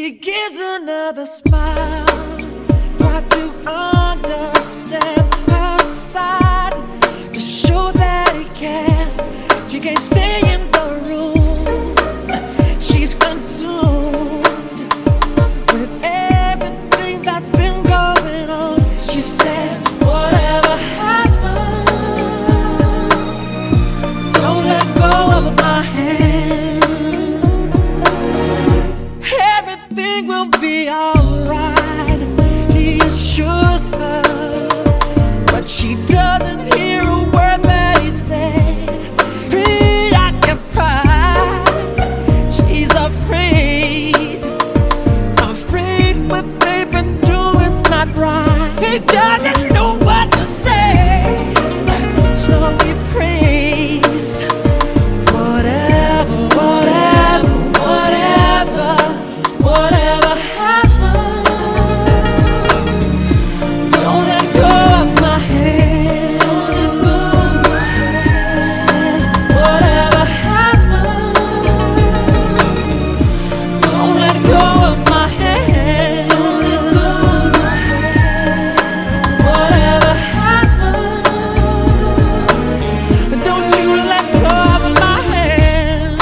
He gives another smile. Try to understand her side to show that he cares. She can't stay in the room. She's consumed with everything that's been going on. She says, whatever happens, don't let go of my hand. Everything will be alright, he assures her, but she doesn't hear a word that he said. Preoccupied, she's afraid what they've been doing's not right. He doesn't know what to say, so he prays. Whatever happens, don't let go of my hand. Says, whatever happens, don't let go of my hand. Whatever happens, don't you let go of my hand.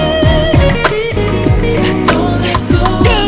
Don't let go.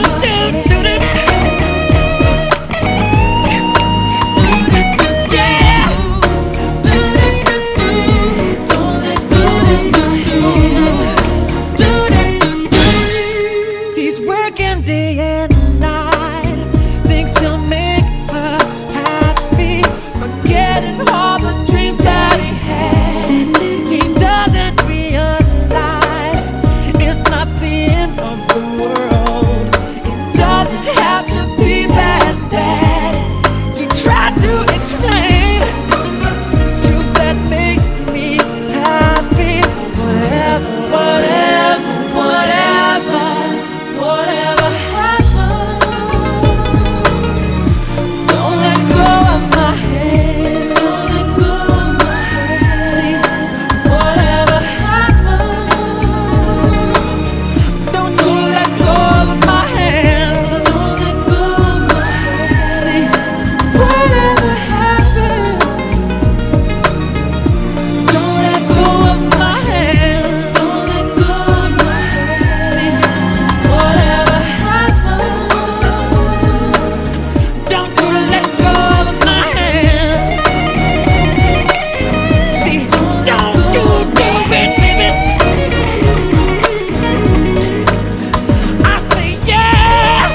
He's working day and night, thinks he'll make her happy, forgetting all the dreams that he had. He doesn't realize it's not the end of the world. It doesn't have to be that bad. He tried to explain truth that makes me happy. Whatever happens, don't let go of my hand. See, whatever happens, don't you let go of my hand. See, whatever happens, don't let go of my hand. See, whatever happens, don't you let go of my hand. See, don't you do it, baby. I say yeah.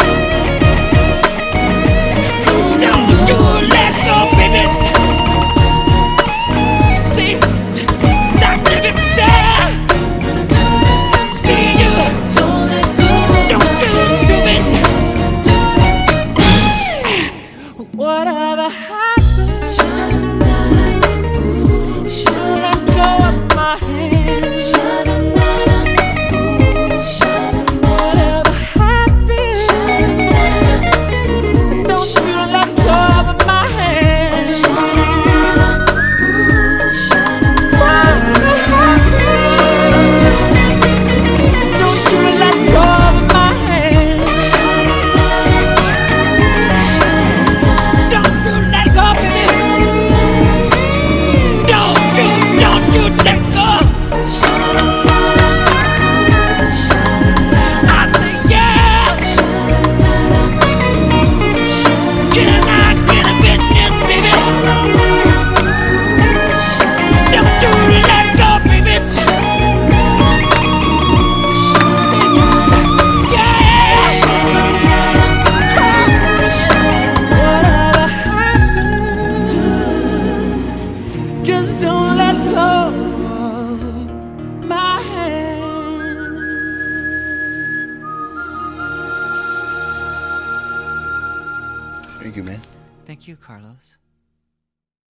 Don't you let go, baby. See, don't let it die. See you. Don't you do it. Whatever happens, let go of my hand. Whatever happens, don't you let go of my hand. Whatever happens, don't you let go of my hand. Don't you let go, baby. Don't you let go. I say yeah. Can I get a witness, baby? Don't you let go, baby. Yeah. Whatever happens, just don't let go of my hand. Thank you, man. Thank you, Carlos.